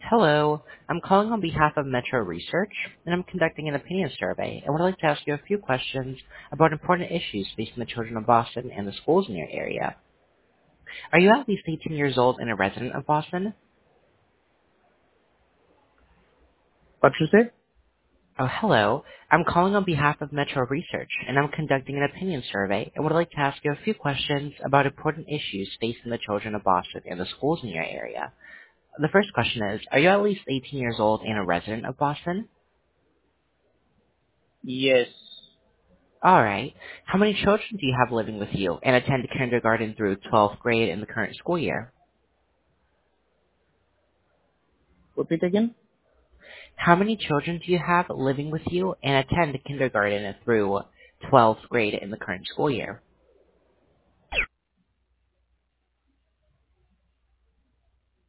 Hello. I'm calling on behalf of Metro Research, and I'm conducting an opinion survey, and would like to ask you a few questions about important issues facing the children of Boston and the schools in your area. Are you at least 18 years old and a resident of Boston? What you say? Oh, hello. I'm calling on behalf of Metro Research, and I'm conducting an opinion survey, and would like to ask you a few questions about important issues facing the children of Boston and the schools in your area. The first question is, are you at least 18 years old and a resident of Boston? Yes. All right. How many children do you have living with you and attend kindergarten through 12th grade in the current school year? Repeat again. How many children do you have living with you and attend kindergarten through 12th grade in the current school year?